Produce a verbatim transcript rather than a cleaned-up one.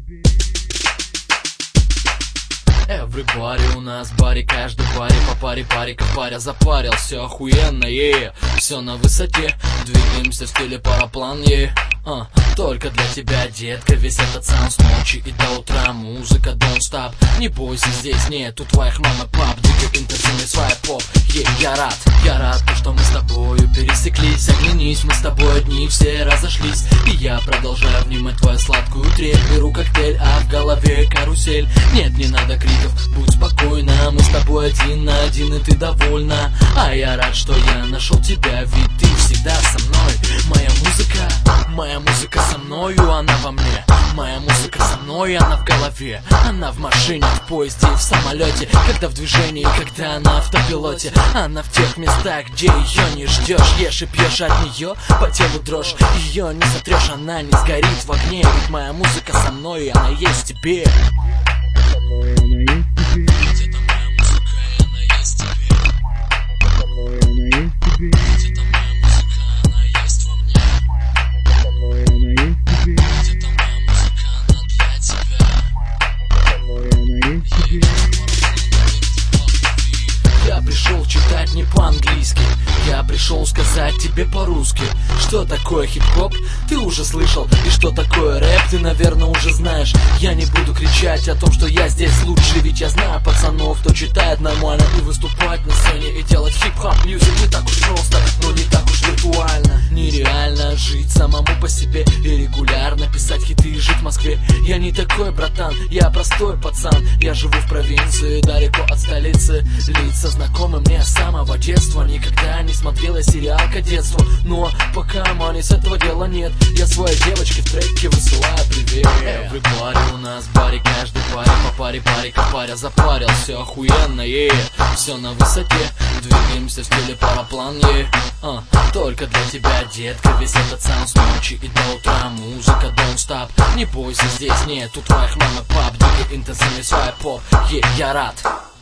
Everybody у нас в баре, каждый паре по паре, париков паря запарил. Все охуенно, е, все на высоте, двигаемся в стиле параплан, е. Uh, только для тебя, детка, весь этот саунд с ночи и до утра. Музыка don't stop, не бойся, здесь нету твоих мам и пап. Двигай интенсивный свай поп, е, я рад, я рад, что мы с тобою пересеклись. Оглянись, мы с тобой одни, все разошлись. И я продолжаю внимать твою сладкую трель. Беру коктейль, а в голове карусель. Нет, не надо криков, будь спокойна. Мы с тобой один на один, и ты довольна. А я рад, что я нашел тебя, ведь ты всегда со мной. Моя музыка, моя музыка со мною, она во мне. Моя музыка со мной, она в голове. Она в машине, в поезде, в самолете. Когда в движении, когда на автопилоте. Она в тех местах, где ее не ждешь. Ешь и пьешь от нее, по телу дрожь. Ее не сотрешь, она не сгорит в огне. Ведь моя музыка со мной, и она есть в тебе. Я пришел читать не по-английски, я пришел сказать тебе по-русски. Что такое хип-хоп, ты уже слышал. И что такое рэп, ты, наверное, уже знаешь. Я не буду кричать о том, что я здесь лучше, ведь я знаю пацанов, кто читает нормально. И выступать на сцене и делать хип-хоп мьюзик не так уж просто, но не так уж виртуально. Нереально жить самому по себе и регулярно писать хиты и жить в Москве. Я не такой, братан, я простой пацан. Я живу в провинции, далеко от столицы. Лица знакомы мне с самого детства. Никогда не смотрела сериал «Кадетство», но пока мани с этого дела нет. Я своей девочке в треке высылаю привет. Everybody у нас в баре, каждый паре по паре, парика паря запарил. Все охуенно, е, все на высоте, двигаемся в стиле параплан, е. uh, Только для тебя, детка, весь этот саунд с ночи и до утра. Музыка don't stop, не бойся, здесь нету твоих мам и пап. Двигай интенсивный свай поп, е, я рад.